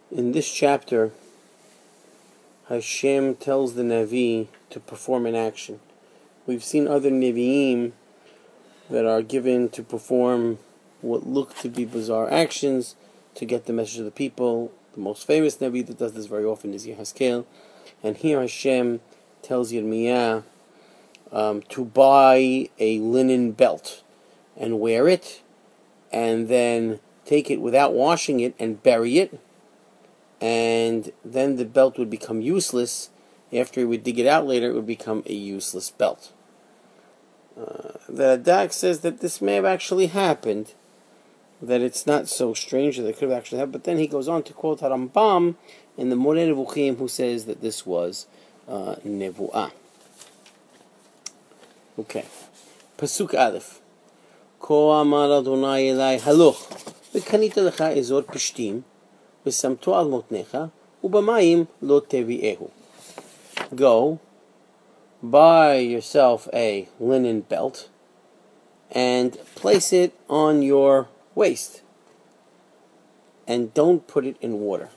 In this chapter, Hashem tells the Navi to perform an action. We've seen other Nevi'im that are given to perform what look to be bizarre actions to get the message of the people. The most famous Navi that does this very often is Yehezkel. And here Hashem tells Yirmiyah to buy a linen belt and wear it, and then take it without washing it and bury it, and then the belt would become useless. After he would dig it out later, it would become a useless belt. The Radak says that this may have actually happened, that it's not so strange that it could have actually happened, but then he goes on to quote Harambam in the Moreh Nevuchim, who says that this was Nevu'ah. Okay. Pasuk Aleph. Ko amar Adonai Elai Haloch v'kanita lecha ezor pishtim v'samto al motnecha u'bamayim lo tevi'ehu. Go, buy yourself a linen belt and place it on your waist, and don't put it in water.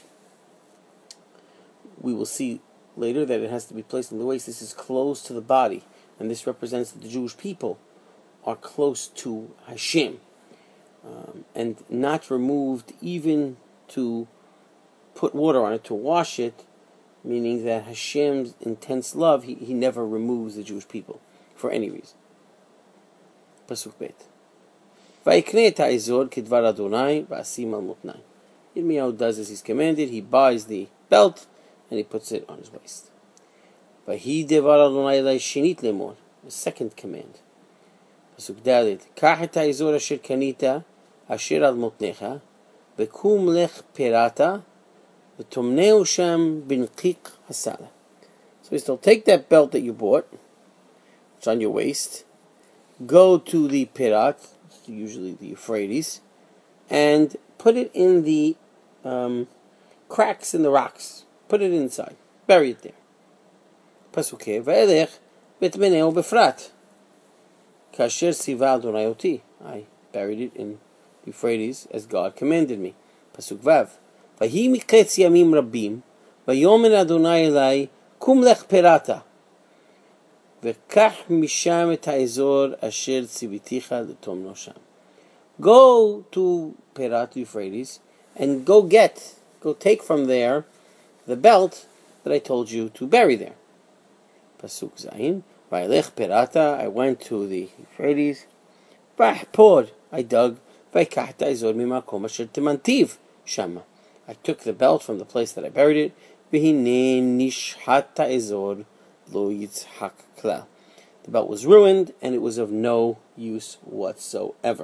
We will see later that it has to be placed on the waist. This is close to the body, and this represents that the Jewish people are close to Hashem, and not removed even to put water on it, to wash it, meaning that Hashem's intense love, he never removes the Jewish people for any reason. Pasuk Bet. Vayikneh et ha'ezor kedvar Adonai v'asim al motnai. Yirmiyahu does as he's commanded. He buys the belt and he puts it on his waist. Vahi devar Adonai elai shenit lemor. The second command. Pasuk Dalet. Kach et ha'ezor asher kanita asher al motnecha v'kum lech perata v'tomneu sham binqik hasala. So he's told, take that belt that you bought, it's on your waist, go to the Pirat, usually the Euphrates, and put it in the cracks in the rocks. Put it inside. Bury it there. Pasukeh, Va'elech betmeneo befrat. Kasher siva Adonai oti. I buried it in Euphrates as God commanded me. Pasuk Vav. Vahi miketz yamim rabim, vayomer Adonai elai, kum lech perata. V'kach misham et ha'ezor asher tziviticha letomno sham. Go to Perat, Euphrates, and go take from there the belt that I told you to bury there. Pasuk Zayin. Va'elech perata, I went to the Euphrates. Va'ahpor, I dug. V'kach ha'ezor mimakom asher temantiv shama. I took the belt from the place that I buried it. V'hinei nishhat ha'ezor lo yitzhak klal. The belt was ruined, and it was of no use whatsoever.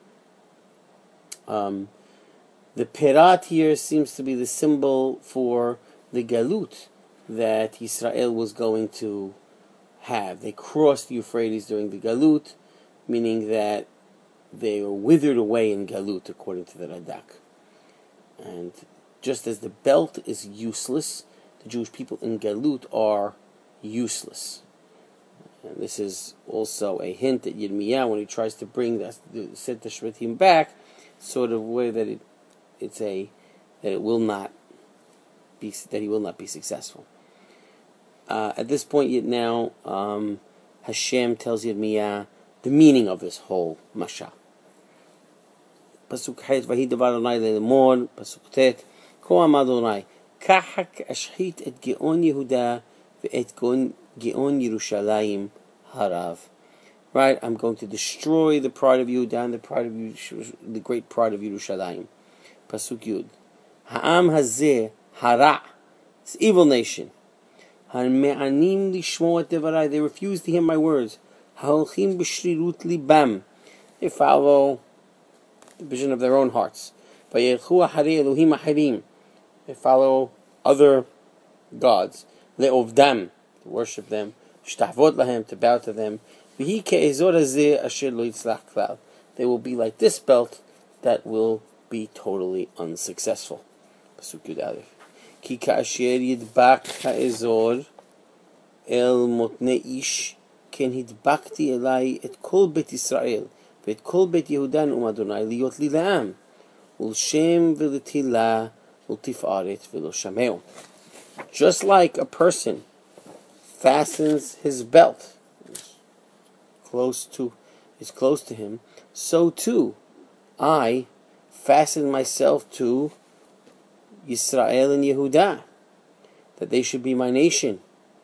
The Perat here seems to be the symbol for the Galut that Israel was going to have. They crossed the Euphrates during the Galut, meaning that they were withered away in Galut, according to the Radak. And just as the belt is useless, the Jewish people in Galut are useless. And this is also a hint that Yirmiyah, when he tries to bring the Sefer Shvatim back, sort of way that he will not be successful. At this point, now Hashem tells Yirmiyah the meaning of this whole mashal. Pasuk Het Vahi Devar Adonai le'lemor. Pasuk Tet Ko Amar Adonai Kahak Ashchit et Geon Yehuda ve'et Geon Yerushalayim harav. Right, I'm going to destroy the pride of Yehuda and the great pride of Yerushalayim. Pasuk Yud. Ha'am hazeh hara. This evil nation. Ha'me'anim lishmo et devarai. They refuse to hear my words. Ha'olchim b'shrirut libam. They follow the vision of their own hearts. Vayelchu acharei Elohim achirim. They follow other gods. Le'ovdam, to worship them. Shtavot lahem, to bow to them. V'hi ke'ezor hazeh asher lo yitzlach klal. They will be like this belt that will be totally unsuccessful. Pasuk Yud Aleph. Ki ka'asher yidbak ha'ezor el motne ish ken hidbakti elai et kol bet Yisrael ואת כל בית יהודה נאום אדוני להיות לי לעם ולשם ולתהילה ultifaret v'lo shameu. Just like a person fastens his belt, is close to him, so too I fasten myself to Yisrael and Yehudah, that they should be my nation.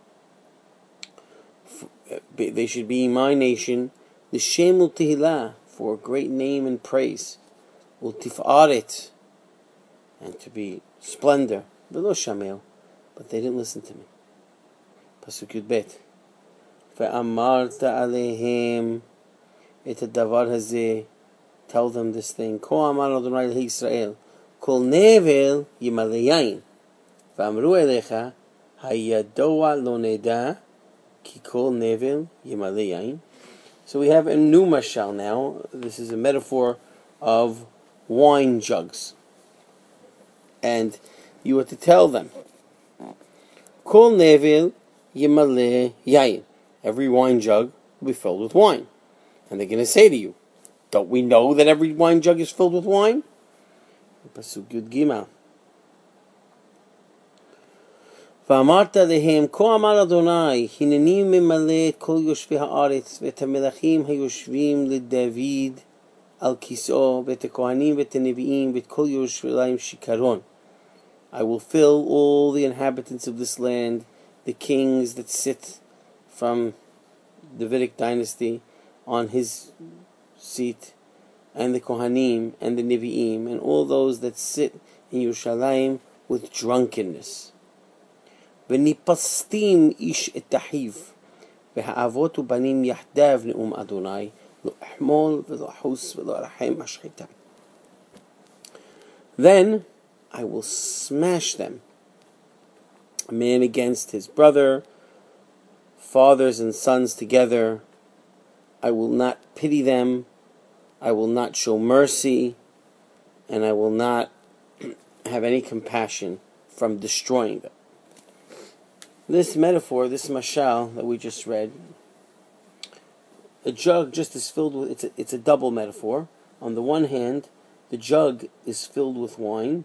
They should be my nation, l'shem u'tehillah, for a great name and praise, u'tifaret, and to be splendor, v'lo shameu, but they didn't listen to me. Pasuk Yud Bet. Ve'amarta alehem et hadavar hazeh, tell them this thing. Ko amar Adonai Yisrael, kol nevel yimale yain, ve'amru elecha hayadoa lo neda ki kol nevel yimale yain. So we have a new mashal now. This is a metaphor of wine jugs, and you are to tell them, kol nevel yimale yain. Every wine jug will be filled with wine. And they're going to say to you, don't we know that every wine jug is filled with wine? Pasuk Yud Gimel. ואמרת להם, כה אמר אדוני, הנני ממלא את כל יושבי הארץ, ואת המלכים היושבים לדוד על כיסאו, ואת הכהנים ואת הנביאים, ואת כל ירושלים שיכרון. I will fill all the inhabitants of this land, the kings that sit from the Davidic dynasty on his seat, and the Kohanim and the Nevi'im, and all those that sit in Yerushalayim with drunkenness. ונפסתים איש את אחיו, והאבות ובנים יחדיו נאום אדוני, לא אחמול ולא אחוס ולא ארחם השחיתה. Then I will smash them, a man against his brother, fathers and sons together. I will not pity them, I will not show mercy, and I will not have any compassion from destroying them. This metaphor, this mashal that we just read, a jug just is filled with, it's a double metaphor. On the one hand, the jug is filled with wine,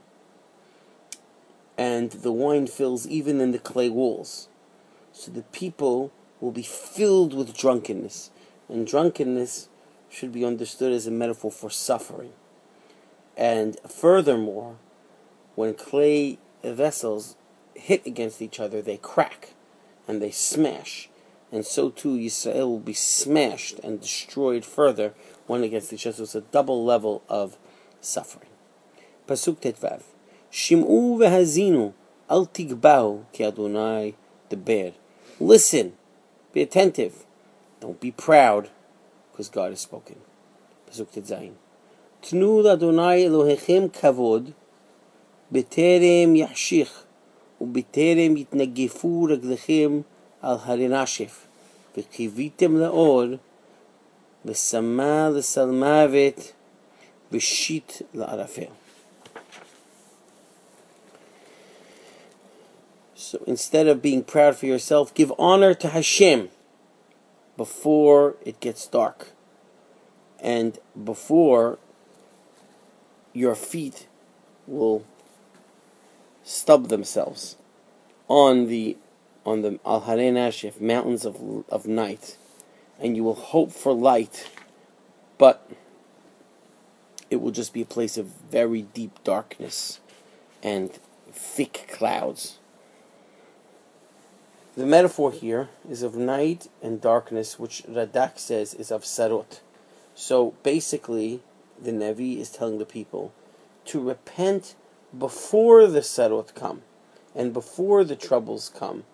and the wine fills even in the clay walls. So the people will be filled with drunkenness. And drunkenness should be understood as a metaphor for suffering. And furthermore, when clay vessels hit against each other, they crack and they smash. And so too Yisrael will be smashed and destroyed further, one against each other. So it's a double level of suffering. Pasuk Tetvav. Shim'u v'hazinu al tigbau ki Adonai deber. Listen, be attentive, don't be proud, because God has spoken. Pasuk Tetzayin. Tnu Adonai Elohechem kavod b'terem yachshich ובטרם יתנגפו רגליכם על הרי נשף, וקיוויתם לאור, ושמה לסלמוות, ושיט לערפל. So instead of being proud for yourself, give honor to Hashem before it gets dark, and before your feet will stub themselves on the Al Harei Nashif, mountains of night, and you will hope for light, but it will just be a place of very deep darkness and thick clouds. The metaphor here is of night and darkness, which Radak says is of sarot. So basically, the Nevi is telling the people to repent before the sarot come, and before the troubles come.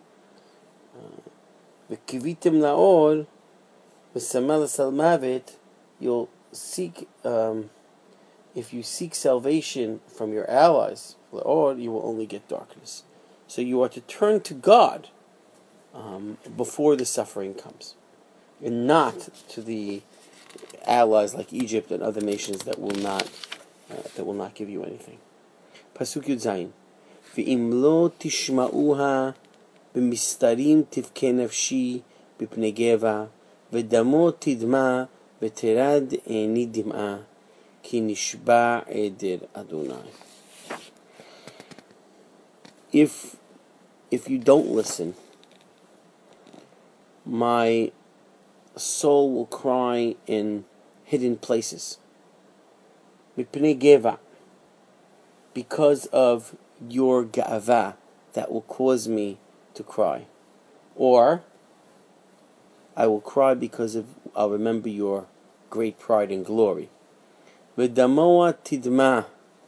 V'kivitim la'or, v'samel salmavet, you'll seek, if you seek salvation from your allies, la'or, you will only get darkness. So you are to turn to God before the suffering comes, and not to the allies like Egypt and other nations that will not give you anything. Pasuk Yud Zayin. V'im lo tishma'uha b'mistarim tivke nafshi b'pnei geva v'damo tidma v'terad eni dim'a ki nishba eder Adonai. if you don't listen, my soul will cry in hidden places. Mipnei geva, because of your ga'ava that will cause me to cry. Or I will cry because I'll remember your great pride and glory. V'damoa tidma,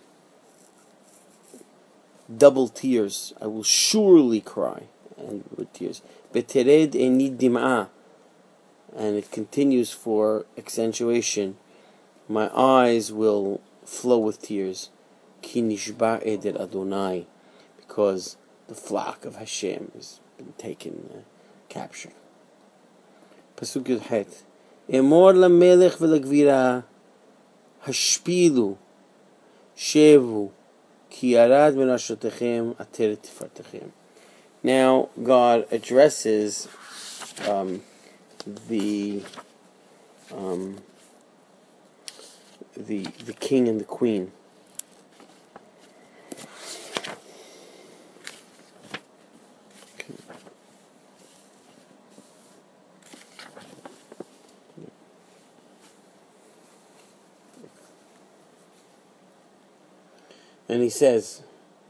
double tears. I will surely cry, and with tears. V'tered eni dim'a, and it continues for accentuation. My eyes will flow with tears. Ki nishba eder Adonai, because the flock of Hashem has been taken, captured. Pasuk Yud Het. Emor lamelech v'lagvira hashpilu shevu ki yarad min ashotechem ater tifartechem. Now God addresses the king and the queen. And he says,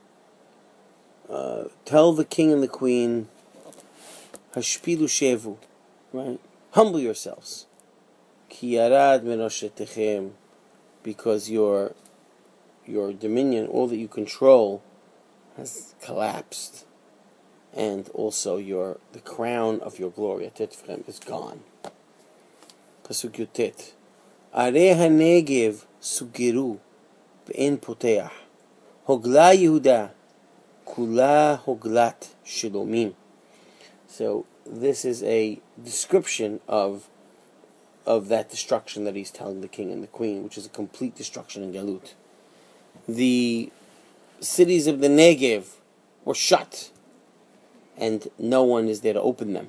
tell the king and the queen, hashpilu shevu, right? Humble yourselves. Ki yarad min oshetechem, because your dominion, all that you control, has collapsed, and also the crown of your glory, atetfrem, is gone. Pasuk Yutet. Are hanegev sugiru be'en poteach, hogla Yehuda, kula hoglat shilomim. So this is a description of that destruction that he's telling the king and the queen, which is a complete destruction in Galut. The cities of the Negev were shut, and no one is there to open them.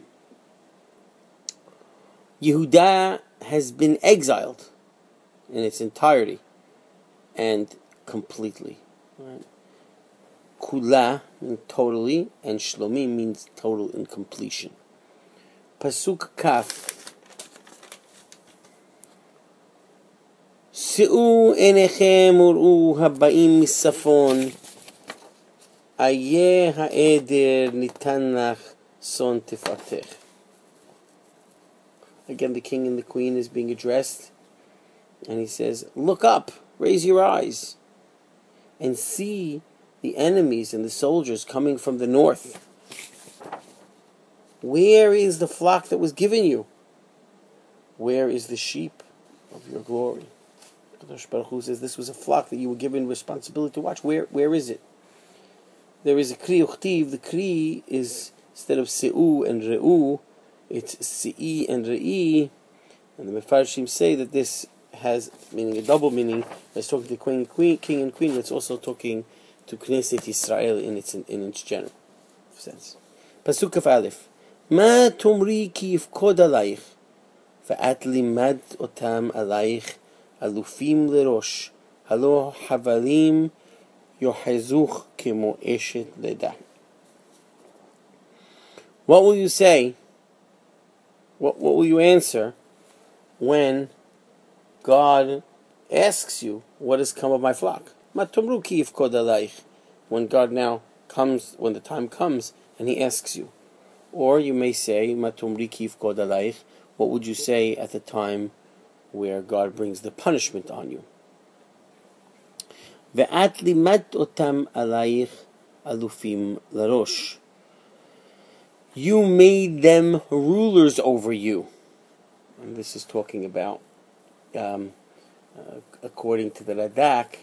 Yehuda has been exiled in its entirety and completely. Right? Kula means totally, and Shlomim means total in completion. Pasuk Kaf. Se'u enechem ur'u haba'im misafon, aye ha'eder nitanach son tifatech. Again, the king and the queen is being addressed, and he says, look up, raise your eyes, and see the enemies and the soldiers coming from the north. Where is the flock that was given you? Where is the sheep of your glory? Kadosh Baruch Hu says this was a flock that you were given responsibility to watch. Where is it? There is a kri uchtiv. The kri is, instead of se'u and re'u, it's se'i and re'i. And the Mefarshim say that this has meaning, a double meaning. It's talking to king and queen, but it's also talking to Knesset Israel in its general sense. Pasuk Kaf Aleph. Ma tumri ki yifkod alayich, va'at limad otam alayich, alufim lerosh, halo havalim yohezuch kemo eshet leda. What will you say? What will you answer when God asks you, what has come of my flock? Matumru ki yifkod alayich. When God now comes, when the time comes, and He asks you. Or you may say, Matumri ki yifkod alayich. What would you say at the time where God brings the punishment on you? Ve'at limat otam alayich alufim larosh. You made them rulers over you. And this is talking about, according to the Radak,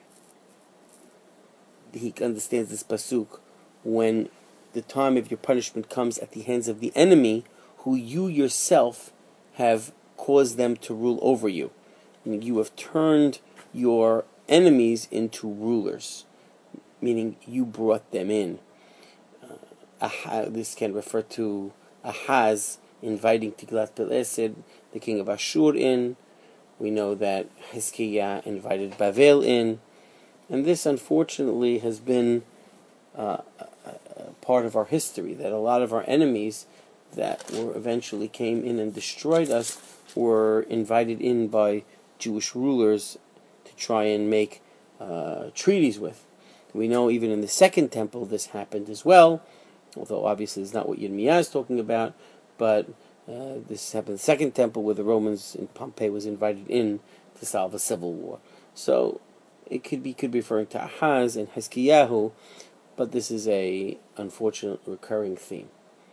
he understands this pasuk, when the time of your punishment comes at the hands of the enemy, who you yourself have caused them to rule over you. Meaning you have turned your enemies into rulers, meaning you brought them in. This can refer to Ahaz inviting Tiglath-Pileser, the king of Ashur, in. We know that Hizkiah invited Bavel in. And this, unfortunately, has been part of our history, that a lot of our enemies that were eventually came in and destroyed us were invited in by Jewish rulers to try and make treaties with. We know even in the Second Temple this happened as well, although obviously it's not what Yirmiyah is talking about, but this happened in the Second Temple where the Romans in Pompeii was invited in to solve a civil war. So it could be referring to Ahaz and Hiskiyahu, but this is a unfortunate recurring theme.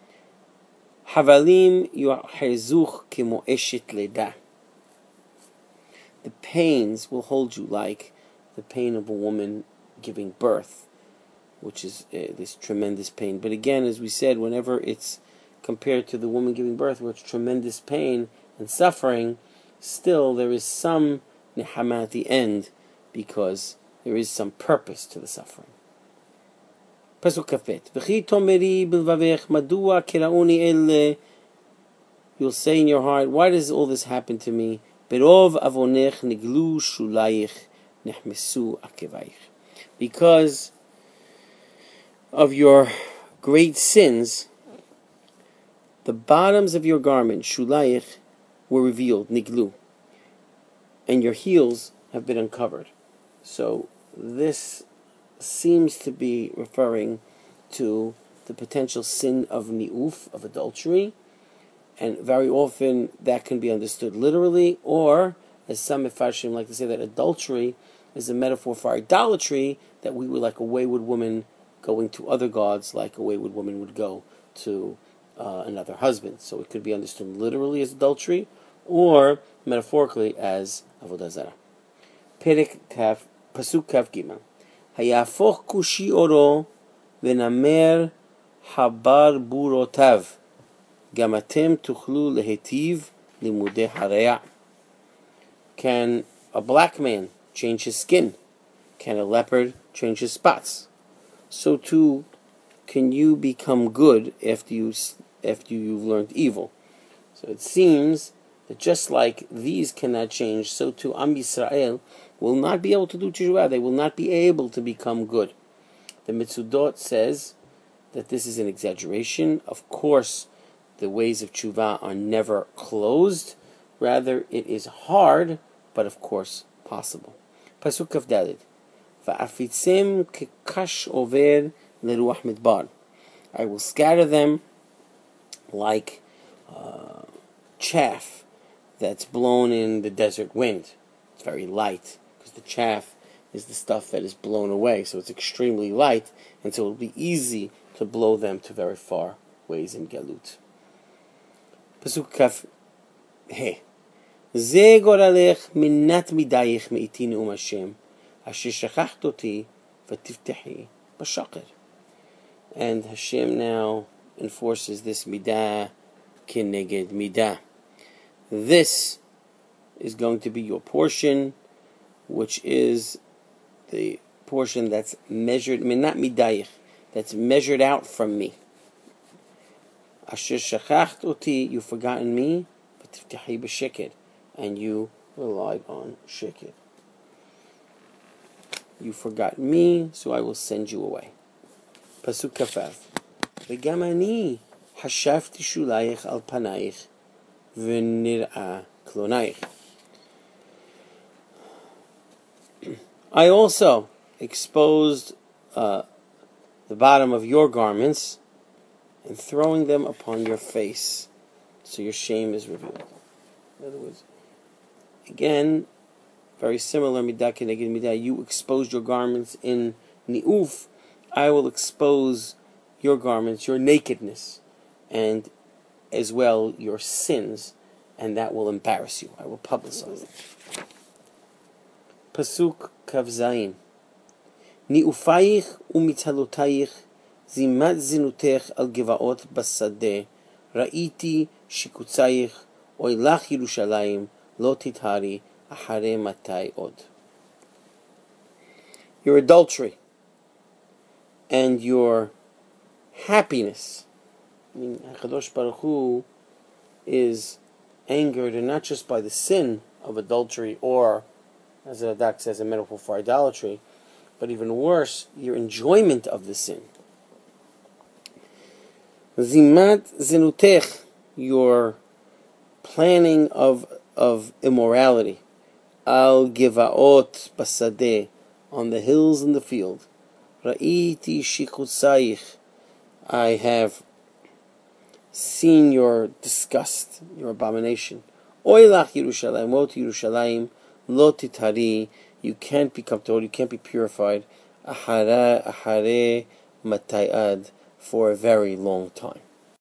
Havalim yu'hezuch kimo eshet leda. The pains will hold you like the pain of a woman giving birth, which is this tremendous pain. But again, as we said, whenever it's compared to the woman giving birth, where it's tremendous pain and suffering, still there is some nehama at the end, because there is some purpose to the suffering. Pasuk kafet. V'chi tomeri b'lvavech madua kerauni ele. You'll say in your heart, why does all this happen to me? Berov avonech niglu shulayich nehmesu akevaich. Because of your great sins, the bottoms of your garment, shulayich, were revealed, niglu, and your heels have been uncovered. So this seems to be referring to the potential sin of ni'uf, of adultery, and very often that can be understood literally, or as some Mefarshim like to say, that adultery is a metaphor for idolatry, that we were like a wayward woman going to other gods, like a wayward woman would go to another husband. So it could be understood literally as adultery, or metaphorically as avodah zarah. Perek Kaf, Pasuk Kaf Gimel. Hayafoch kushi oro v'namer habar burotav gamatem tuchlu lehetiv limudei hareya. Can a black man change his skin? Can a leopard change his spots? So too can you become good after you've learned evil. So it seems that just like these cannot change, so too Am Yisrael will not be able to do teshuvah. They will not be able to become good. The Mitzudot says that this is an exaggeration. Of course, the ways of teshuvah are never closed. Rather, it is hard, but of course possible. Pasuk Kaf Daled. Va'afitzem kekash over leruach midbar. I will scatter them like chaff that's blown in the desert wind. It's very light, because the chaff is the stuff that is blown away, so it's extremely light, and so it will be easy to blow them to very far ways in Galut. Pasuk Kaf He. Ze goralech minnat midayich me'iti ne'um Hashem asher shachacht oti v'tiftehi b'shakir. And Hashem now enforces this midah kineged midah. This is going to be your portion, which is the portion that's measured, not midayich, that's measured out from me. Asher shachacht oti, you've forgotten me, v'tiftehi b'sheked, and you relied on sheked. You forgot me, so I will send you away. Pasuk Kafav. V'gam ani hashafti shulayich al panayich v'nir'a klonayich. I also exposed the bottom of your garments and throwing them upon your face, so your shame is revealed. In other words, again, very similar, midah keneged midah. You exposed your garments in ni'uf. I will expose your garments, your nakedness, and as well your sins, and that will embarrass you. I will publicize it. Pasuk Kav Zayin. Ni'ufayich u'mithalotayich zimat zinutech al givaot basadeh ra'iti shikutzayich oilach Yerushalayim lo tithari ahare matai od. Your adultery and your happiness. I mean, HaKadosh Baruch Hu is angered, and not just by the sin of adultery, or, as the Radak says, a metaphor for idolatry, but even worse, your enjoyment of the sin. Zimat zinutech, your planning of immorality. Al givaot basadeh, on the hills in the field. Ra'iti shikutzayich, I have seen your disgust, your abomination. Oilach Yerushalayim, woe to Yerushalayim, lo titari, you can't become told, you can't be purified. Ahare matayad, for a very long time.